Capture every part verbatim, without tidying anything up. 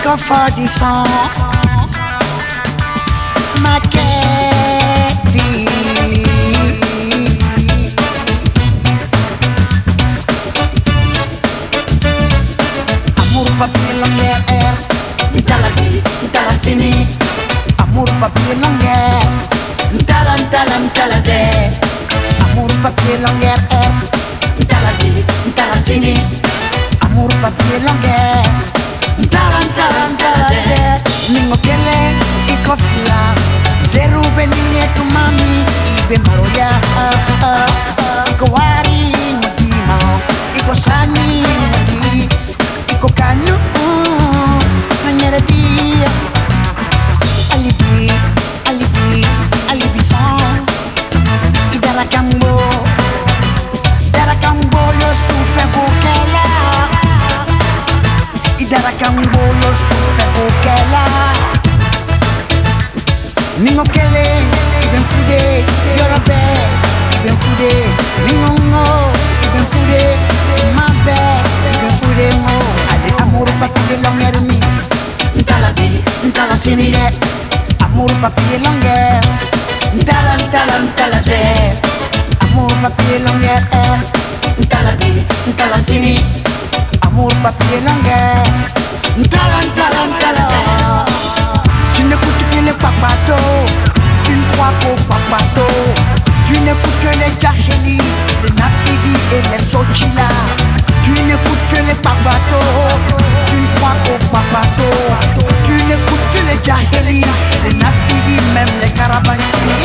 for the song. Macedi. Amor papier langer er. Ntala bi, ntala sini. Amor papier langer. Ntala ntala ntala de. Amor papier langer er. Ntala bi, ntala sini. Amor papier langer. Ntala ntala ntala de. Ningo kele iko fila. Derube ninye tu mami ibe maroya. Iko wari mtima, iko sani mudi, iko kanu nanyere dia. Alibi, alibi, alibi song. Idara kambo, idara kambo yo sufe bukela. Idara kambo yo sufe bukela. Ningo kele, iben fude, yorabe, iben fude. Ningo ngo, iben fude, mabe, iben fude ngo. Ade amor papier longer mi, Ntala bi, ntala sini. amor papier longer. Ntala ntala ntala de. Amor papier longer, Ntala bi, ntala sini. amor papier longer. Ntala ntala ntala de. Tu n'écoutes que les papatos, tu ne crois qu'au papato. Tu n'écoutes que les jaheli, les nafigi et les sochila. Tu n'écoutes que les papatos, tu ne crois qu'au papato. Tu n'écoutes que les jaheli, les nafigi, même les carabani.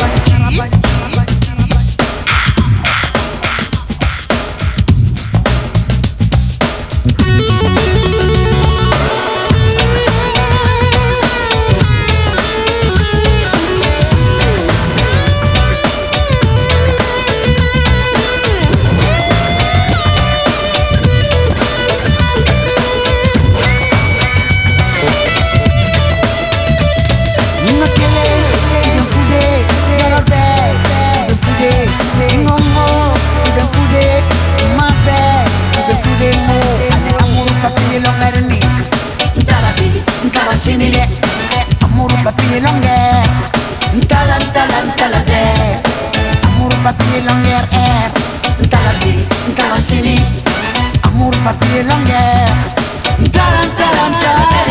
Ningo kele, iben fude, yorabe, iben fude. Ningo ngo, iben fude, mabe, iben fude mo. Ade amor papier longer ni, Ntala bi, ntala sini. amor papier longer. Ntala ntala ntala de. Amor papier longer er, Ntala bi, ntala sini. amor papier longer. Ntala ntala ntala de.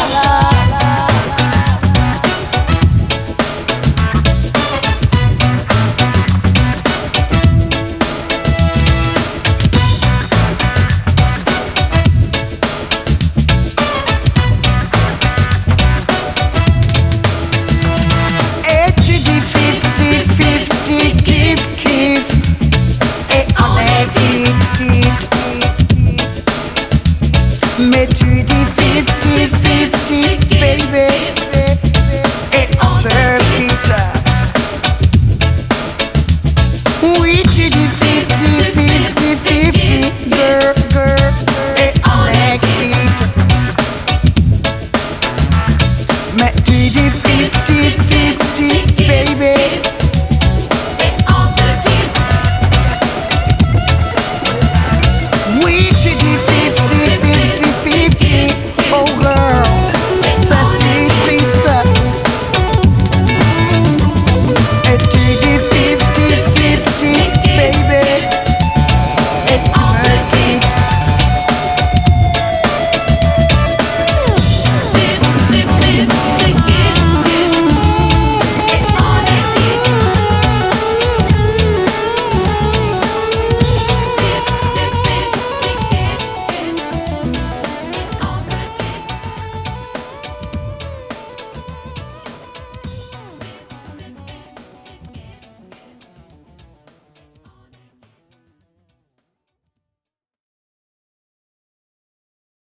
Et tu dis fifty fifty, kiff kiff. Et on est quitte. Mais tu dis fifty fifty, baby. Et on se quitte. Oui, tu dis fifty fifty fifty, girl, girl. Et on est quitte. Mais tu dis